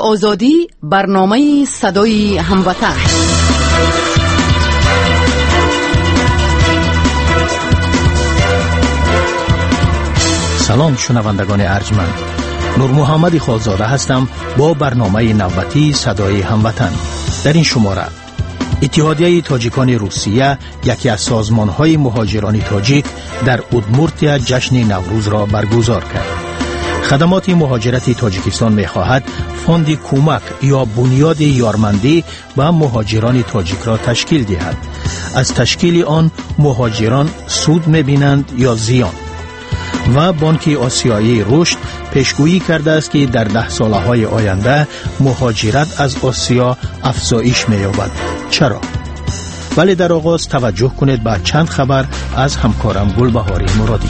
آزادی، برنامه صدای هموطن. سلام شنوندگان ارجمند، نور محمد خالزاده هستم با برنامه نوبتی صدای هموطن. در این شماره اتحادیه تاجیکان روسیه، یکی از سازمان‌های مهاجران تاجیک، در اودمورتیا جشن نوروز را برگزار کرد. خدمات مهاجرت تاجیکستان می‌خواهد فوند کمک یا بنیاد یارمندی به مهاجران تاجیک را تشکیل دهد. از تشکیل آن مهاجران سود می‌بینند یا زیان؟ و بانک آسیایی رشد پیشگویی کرده است که در 10 سالهای آینده مهاجرت از آسیا افزایش می‌یابد. چرا؟ ولی در آغاز توجه کنید به چند خبر از همکارم گلبهاری مرادی.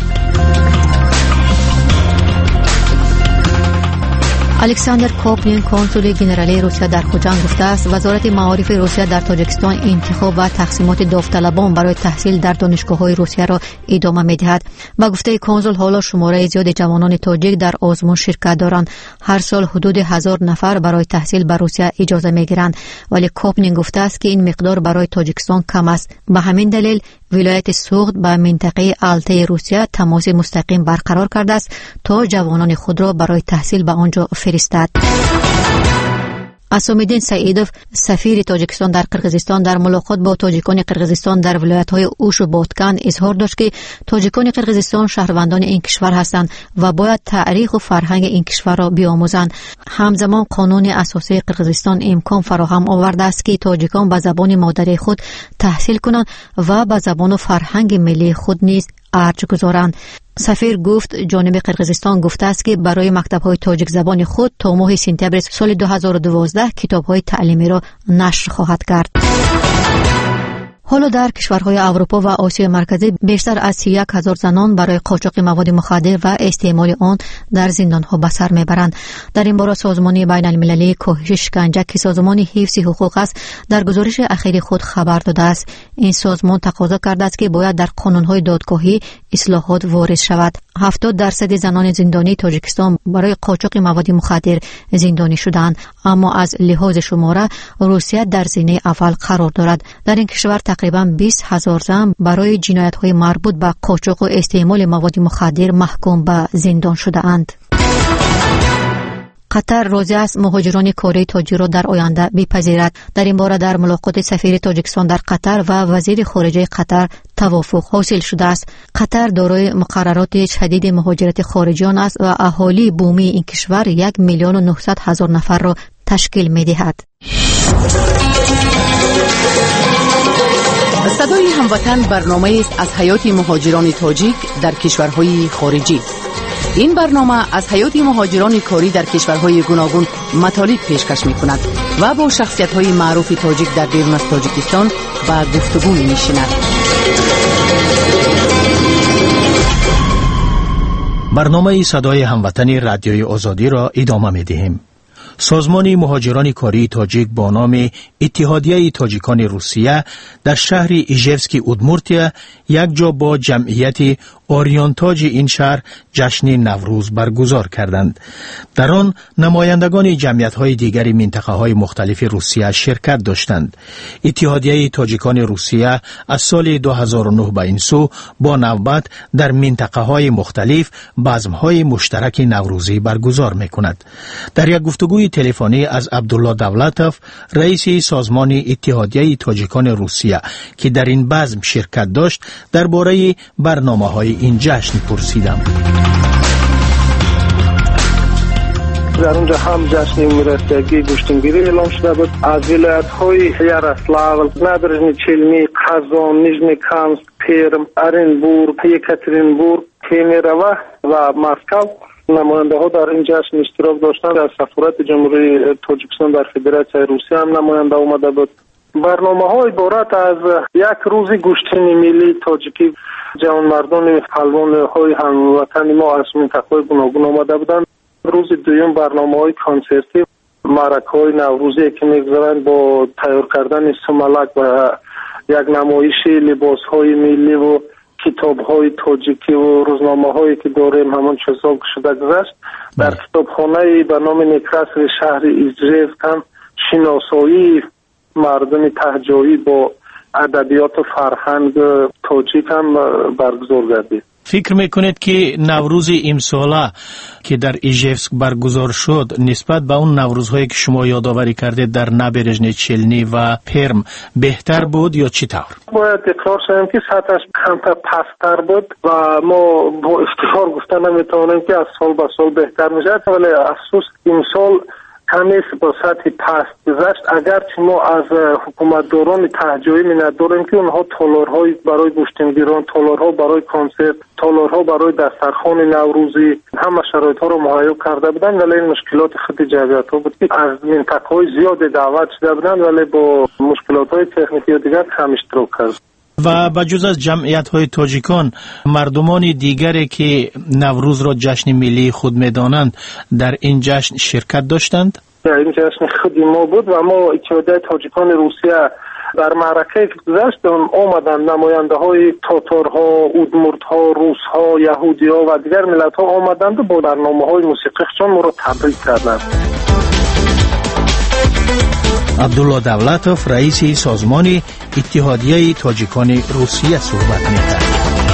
الکساندر کوپنین، کنسول ژنرالی روسیه در خوجند گفته است وزارت معارف روسیه در تاجیکستان انتخاب و تقسیمات داوطلبان برای تحصیل در دانشگاه‌های روسیه را ادامه می‌دهد. با گفته کنسول، حالا شماره زیاد جوانان تاجیک در آزمون شرکت دارند. هر سال حدود 1000 نفر برای تحصیل به روسیه اجازه می‌گیرند، ولی کوپنین گفته است که این مقدار برای تاجیکستان کم است. به همین دلیل ولایت سوغد با منطقه التای روسیه تماس مستقیم برقرار کرده است تا جوانان خود را برای تحصیل به آنجا فرستد. اسامالدین سعیدوف، سفیر تاجیکستان در قرقیزستان، در ملاقات با تاجیکان قرقیزستان در ولایت‌های اوش و بادکن اظهار داشت که تاجیکان قرقیزستان شهروندان این کشور هستند و باید تاریخ و فرهنگ این کشور را بیاموزند. همزمان قانون اساسی قرقیزستان امکان فراهم آورده است که تاجیکان به زبان مادری خود تحصیل کنند و به زبان و فرهنگ ملی خود نیز ارج گذارند. سفیر گفت جانب قرقیزستان گفته است که برای مکتب‌های تاجیک زبان خود تا ماه سپتامبر سال 2012 کتاب‌های تعلیمی را نشر خواهد کرد. حالا در کشورهای اروپا و آسیای مرکزی بیشتر از 31000 زنان برای قاچاق مواد مخدر و استعمال آن در زندان‌ها به سر میبرند. در این باره سازمان بین المللی کاهش شکنجه که سازمان حفظ حقوق است در گزارش اخیر خود خبر داده است. این سازمان تقاضا کرده است که باید در قانون‌های دادگاهی اصلاحات وارد شود. 70% زنان زندانی تاجیکستان برای قاچاق مواد مخدر زندانی شدند، اما از لحاظ شماره روسیه در زینه اول قرار دارد. در این کشور تقریباً 20000 زن برای جنایت‌های مربوط به قاچاق و استعمال مواد مخدر محکوم به زندان شده اند. قطر راضی است مهاجران کره تاجیک را در آینده بپذیرد. در این باره در ملاقات سفیر تاجیکستان در قطر و وزیر خارجه قطر توافق حاصل شده است. قطر دارای مقررات شدید مهاجرت خارجیان است و اهالی بومی این کشور 1,900,000 نفر را تشکیل می‌دهد. صدای هموطن برنامه است از حیات مهاجران تاجیک در کشورهای خارجی. این برنامه از حیات مهاجران کاری در کشورهای گوناگون مطالب پیشکش می‌کند و با شخصیت‌های معروف تاجیک در بیرون از تاجیکستان به گفتگو می‌نشیند. برنامه صدای هموطن رادیوی آزادی را ادامه می‌دهیم. سازمان مهاجران کاری تاجیک با نام اتحادیه تاجیکان روسیه در شهر ایژفسکی اودمورتیا یک جا با جمعیت آریانتاج این شهر جشن نوروز برگزار کردند. در آن نمایندگان جمعیت‌های دیگر منطقه‌های مختلف روسیه شرکت داشتند. اتحادیه تاجیکان روسیه از سال 2009 به این سو با نوبت در منطقه‌های مختلف بزم‌های مشترک نوروزی برگزار می‌کند. در یک گفتگوی تلفنی از عبدالله دولتوف، رئیس سازمان اتحادیه تاجیکان روسیه که در این بزم شرکت داشت، درباره برنامه‌های این جشن پرسیدم. در اونجا هم جشن میراثیگی گشتنگیری اعلام شده بود. از ولایت‌های یاروسلاو، نابرژنی چلمی، قازان، نیژنی کامسک، پرم، оренбург، یکاترینبورگ، کیمیرова و مسکو نماینده ها در این جشن اشتراک داشتند. از سفارت جمهوری تاجیکستان در فدراسیون روسیه هم نماینده اومده بود. برنامه ها عبارت از یک روز گوشتنی ملی تاجیکی. جوانمردان پهلوان های هموطن ما از منطقه‌های گوناگون آمده بودند. روز دوم برنامه های کنسرتی، معرکه های نوروزی که میگذارند با تیار کردن سملک و یک نمایش لباس های ملی و کتاب‌های تاجیکی و روزنامه‌هایی که داریم همون چه سال شده گذشت در کتابخانه به نام نیکرسل شهر ایجریف هم شناسایی مردم تهجایی با ادبیات و فرهنگ تاجیک هم برگزار گردید. فکر میکنید که نوروز امساله که در ایژیفسک برگزار شد نسبت به اون نوروزهایی که شما یادآوری کردید در نابرژنی چلنی و پرم بهتر بود یا چی طور؟ باید اقرار شدیم که سطحش کمتر پستر بود و ما با افتخار گفتن نمیتونیم که از سال به سال بهتر میشه، ولی افسوس امسال کمی با سطح پست گذشت. اگرچه ما از حکومتداران تهجایی منت داریم که اونها تالارهای برای گوشتنگیران، تالارها برای کنسرت، تالارها برای دسترخوان نوروزی همه شرایط ها رو مهیا کرده بودن، ولی این مشکلات خود جمعیت ها بود که از منطقه های زیاد دعوت شده بودن ولی با مشکلات های تکنیکی و دیگر کم اشتراک کرد. و بجز از جمعیت های تاجیکان مردمان دیگری که نوروز را جشن ملی خود می‌دانند در این جشن شرکت داشتند؟ این جشن خود ما بود و ما اتحادیه تاجیکان روسیه در معرکه که گذشت آمدن نماینده های تاتارها، اودمورتها، روسها، یهودی‌ها و دیگر ملت ها آمدند و با برنامه‌های موسیقیشان ما را تبریک کردند. عبدالله دولتوف رئیس سازمان اتحادیه تاجیکان روسیه صحبت می‌کرد.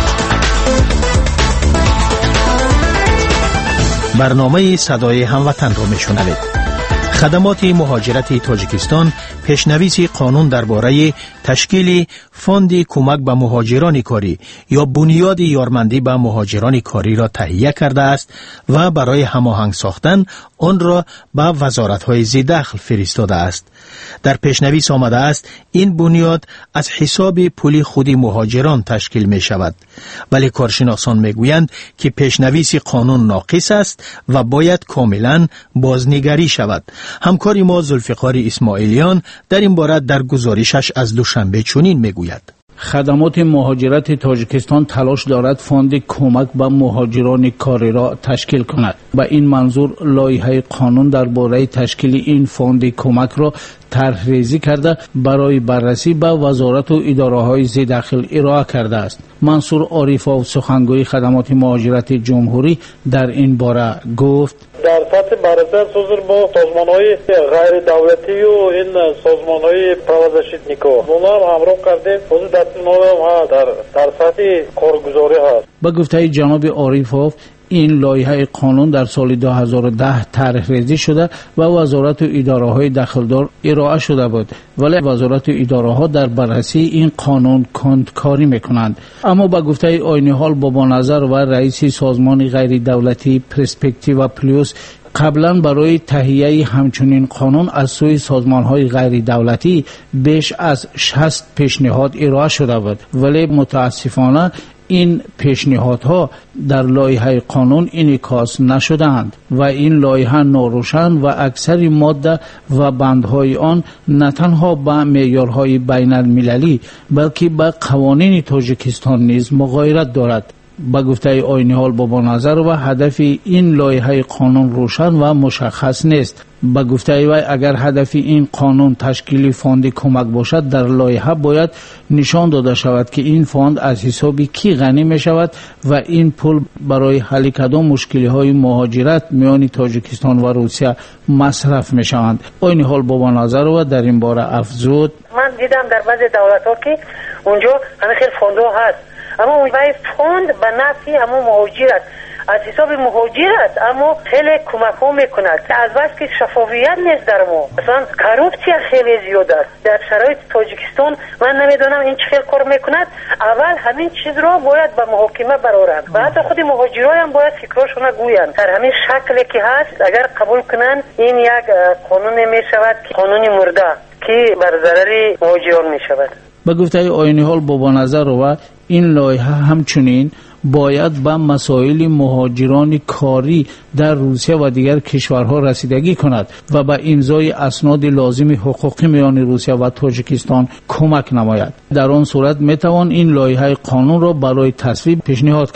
برنامه صدای هموطن را میشنوید. خدمات مهاجرت تاجیکستان پیشنویس قانون درباره تشکیل فوند کمک به مهاجران کاری یا بنیاد یارمندی به مهاجران کاری را تهیه کرده است و برای هماهنگ ساختن آن را به وزارت‌های ذی‌دخل فرستاده است. در پیشنویس آمده است این بنیاد از حساب پول خود مهاجران تشکیل می شود، ولی کارشناسان می گویند که پیشنویس قانون ناقص است و باید کاملا بازنگری شود. همکار ما ذوالفقار اسماعیلیان در این باره در گزارشش از دوشنبه چنین می گوید: خدمات مهاجرت تاجیکستان تلاش دارد فوند کمک به مهاجران کاری را تشکیل کند. با این منظور لایحه قانون درباره تشکیل این فوند کمک را طرح‌ریزی کرده برای بررسی به وزارت و اداره‌های ذی‌دخل ارائه کرده است. منصور عارف‌آف سخنگوی خدمات مهاجرت جمهوری در این باره گفت: در سطح بررسی صدر با سازمان‌های غیر دولتی و این سازمان‌های правозащитников اونا هم همراه کردیم. حدود دستمون در سطح کارگزاری هست. با گفته جناب عارف‌آف این لایحه قانون در سال 2010 طرح‌ریزی شده و وزارت و اداره‌های دخلدار ارائه شده بود، ولی وزارت و اداره‌ها در بررسی این قانون کندکاری می‌کنند. اما با گفته آینی حال بابا نظر و رئیس سازمان غیر دولتی پرسپکتیو پلوس قبلا برای تهیه همچنین قانون از سوی سازمان‌های غیر دولتی بیش از 60 پیشنهاد ارائه شده بود، ولی متاسفانه این پیشنهادها در لایحه قانون انعکاس نشدند و این لایحه ناروشن و اکثر ماده و بندهای آن نه تنها به معیارهای بین المللی بلکه به قوانین تاجیکستان نیز مغایرت دارد. با گفته آینی حال بابا نظر و هدف این لایحه قانون روشن و مشخص نیست. با گفته وی اگر هدف این قانون تشکیل فوند کمک باشد در لایحه باید نشان داده شود که این فوند از حساب کی غنی می شود و این پول برای حل کدام مشکلی های مهاجرت میان تاجیکستان و روسیه مصرف می شوند. آینی حال بابا نظر و در این باره افزود: من دیدم در بعضی دولت ها که اونجا همه خیلی فوند ها هست، اما اون فوند به نفع همون مهاجرت از حساب مهاجرت اما خیلی کمک ها میکند از بس که شفافیت نیست در ما. مثلا کروپسیا خیلی زیاد است در شرایط تاجیکستان. من نمیدونم این چه کار میکند. اول همین چیز را باید به محاکمه برارند و حتی خود مهاجرای هم باید فکرشون گویند در همین شکلی که هست اگر قبول کنند این یک قانون میشود قانون مرده که بر ضرر مهاجران میشود. به گفته آینی حال بابا نظر و این لایحه همچنین باید به مسائل مهاجران کاری در روسیه و دیگر کشورها رسیدگی کند و به امضای اسناد لازم حقوقی میان روسیه و تاجیکستان کمک نماید. در آن صورت میتوان این لایحه قانون را برای تصویب پیشنهاد کرد.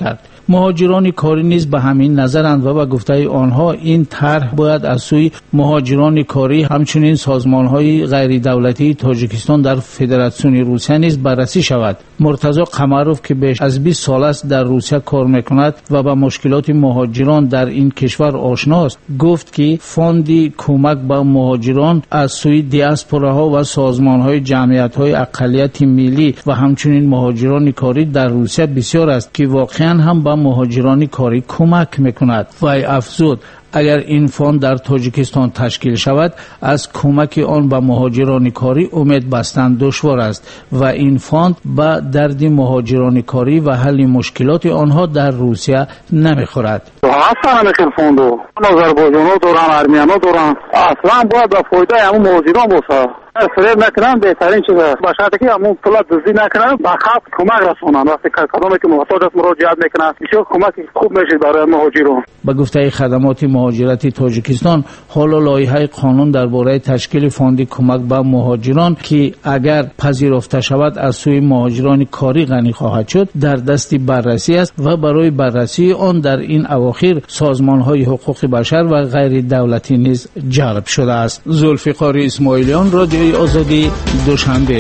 مهاجران کاری نیز به همین نظرند و به گفته آنها این طرح باید از سوی مهاجران کاری همچنین سازمان‌های غیر دولتی تاجیکستان در فدراسیون روسیه نیز بررسی شود. مرتضی قمروف که بیش از 20 سال است در روسیه کار می‌کند و با مشکلات مهاجران در این کشور آشناست، گفت که فوند کمک به مهاجران از سوی دیاسپوراها و سازمان‌های جمعیت‌های اقلیت ملی و همچنین مهاجران کاری در روسیه بسیار است که واقعاً هم به مهاجران کاری کمک می‌کند. و افزود اگر این فوند در تاجیکستان تشکیل شود از کمک آن به مهاجران کاری امید بستن دشوار است و این فوند به درد مهاجران کاری و حل مشکلات آنها در روسیه نمیخورد. اصلا نمیخیر فوندو آذربایجان‌ها دارن، ارمنی‌ها دارن، اصلا باید به فایده همون مهاجران باشه. فریب نکنن بهترین چیز است. با شرطی که همون پول دزدی نکنن به خلق کمک رسونن. وقتی کدامی که محتاج است مراجعت میکنن بسیار کمک خوب میشه برای مهاجران. به گفته خدمات مهاجرتی تاجیکستان حالا لایحه قانون درباره تشکیل فوند کمک به مهاجران که اگر پذیرفته شود از سوی مهاجران کاری غنی خواهد شد در دست بررسی است و برای بررسی آن در این اواخر سازمان‌های حقوق بشر و غیر دولتی نیز جلب شده است. ذوالفقار اسماعیلیان، رادیوی آزادی، دوشنبه.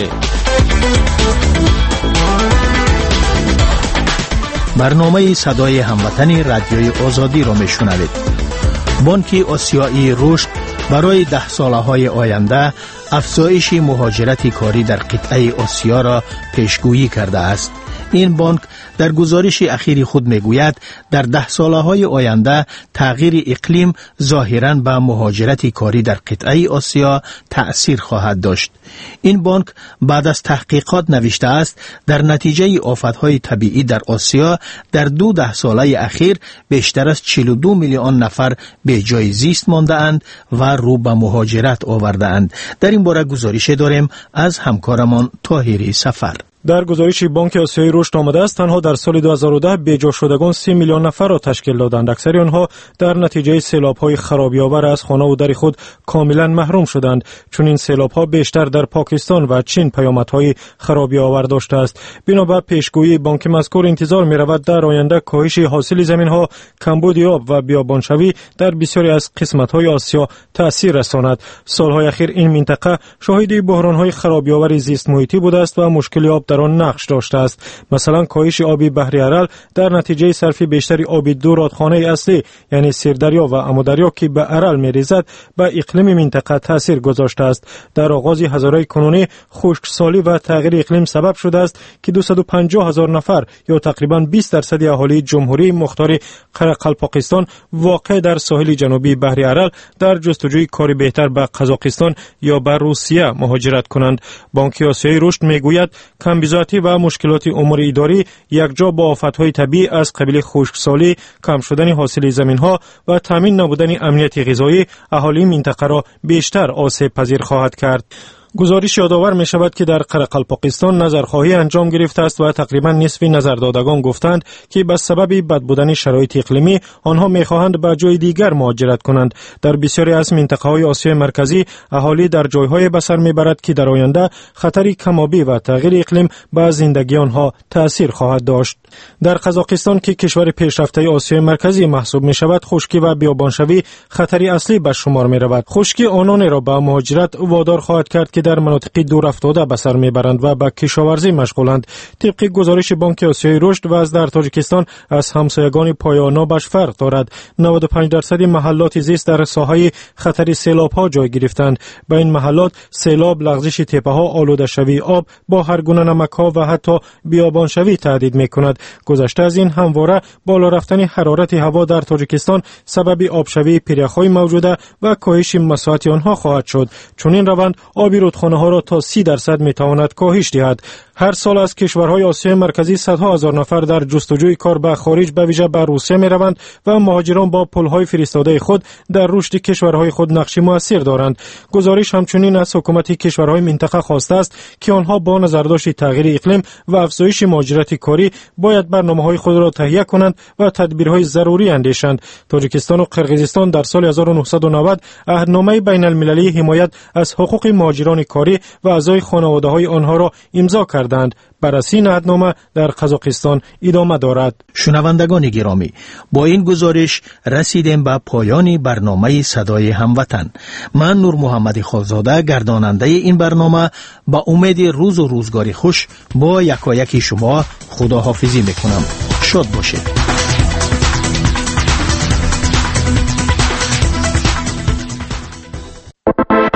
برنامه صدای هموطن رادیوی آزادی را میشنوید. بانک آسیایی رشد برای 10 سالهای آینده افزایش مهاجرت کاری در قطعه آسیا را پیشگویی کرده است. این بانک در گزارش اخیر خود میگوید در 10 سالهای آینده تغییر اقلیم ظاهراً به مهاجرت کاری در قطعه آسیا تأثیر خواهد داشت. این بانک بعد از تحقیقات نوشته است در نتیجه آفتهای طبیعی در آسیا در 10 ساله اخیر بیشتر از 42 میلیون نفر به جای زیست مانده اند و رو به مهاجرت آورده اند. در این باره گزارش داریم از همکارمان طاهری سفر. در گزارش بانک آسیایی رشد آمده است تنها در سال 2010 بی‌جا شدگان 30 میلیون نفر را تشکیل دادند. اکثر آنها در نتیجه سیلاب‌های خرابی‌آور از خانه و در خود کاملا محروم شدند، چون این سیلاب‌ها بیشتر در پاکستان و چین پیامدهای خرابی‌آور داشته است. بنابر پیشگویی بانک مذکور انتظار می‌رود در آینده کاهش حاصل زمین‌ها، کمبود آب و بیابانشوی در بسیاری از قسمت‌های آسیا تأثیر رساند. سال‌های اخیر این منطقه شاهد بحران‌های خرابی‌آور زیست محیطی بوده است و مشکل آب در آن نقش داشته است. مثلا کاهش آب بحر ارل در نتیجه صرف بیشتری آب دو رودخانه اصلی یعنی سیردریا و امودریا که به ارل می‌ریزد به اقلیم منطقه تاثیر گذاشته است. در آغاز هزاره کنونی خشکسالی و تغییر اقلیم سبب شده است که 250,000 نفر یا تقریبا 20% اهالی جمهوری مختار قرقلپاقستان واقع در ساحل جنوبی بحر ارل در جستجوی کاری بهتر به قزاقستان یا به روسیه مهاجرت کنند. بانک آسیایی رشد میگوید کمبیزاتی و مشکلات امور اداری یکجا با آفت‌های طبیعی از قبیل خشکسالی، کم شدن حاصل زمین‌ها و تامین نبودن امنیت غذایی اهالی منطقه را بیشتر آسیب پذیر خواهد کرد. گزارش یادآور می شود که در قرقلپاقستان نظرخواهی انجام گرفته است و تقریبا نصف نظردادگان گفتند که به سبب بد بودن شرایط اقلیمی آنها می خواهند به جای دیگر مهاجرت کنند. در بسیاری از منطقه‌های آسیای مرکزی اهالی در جای‌های به سر میبرد که در آینده خطر کم‌آبی و تغییر اقلیم به زندگی آنها تأثیر خواهد داشت. در قزاقستان که کشور پیشرفته آسیای مرکزی محسوب می شود، خشکی و بیابانشوی خطری اصلی به شمار می رود. خشکی آنان را به مهاجرت وادار خواهد کرد که در مناطق دور افتاده به سر میبرند و به کشاورزی مشغولند. طبق گزارش بانک آسیایی رشد وضع در تاجیکستان از همسایگان پایانابش فرق دارد. 95% محلات زیست در ساحه خطر سیلاب‌ها جای گرفتند. به این محلات سیلاب، لغزش تپه‌ها، آلوده شوی آب با هر گونه نمک‌ها و حتی بیابانشوی تهدید می‌کند. گذشته از این همواره بالا رفتن حرارت هوا در تاجیکستان سبب آبشوی پیرخ‌های موجوده و کاهش مساحت آنها خواهد شد. چون این روند آبی رودخانه ها را تا 30% میتواند کاهش دهد. هر سال از کشورهای آسیای مرکزی صدها هزار نفر در جستجوی کار به خارج به ویژه به روسیه میروند و مهاجران با پل‌های فرستاده خود در رشد کشورهای خود نقشی مؤثر دارند. گزارش همچنین از حکومت کشورهای منطقه خواسته است که آنها با نظرداشت تغییر اقلیم و افزایش مهاجرت کاری باید برنامه‌های خود را تهیه کنند و تدبیرهای ضروری اندیشند. تاجیکستان و قرقیزستان در سال 1990 عهدنامه بین‌المللی حمایت از حقوق مهاجران مهاجران کاری و اعضای خانواده‌های آنها را امضا کردند. بررسی نهادنامه در قزاقستان ادامه دارد. شنوندگان گرامی، با این گزارش رسیدیم به پایان برنامه صدای هموطن. من نور محمد خالزاده گرداننده این برنامه با امید روز و روزگاری خوش با یکایک شما خداحافظی میکنم. شاد باشید.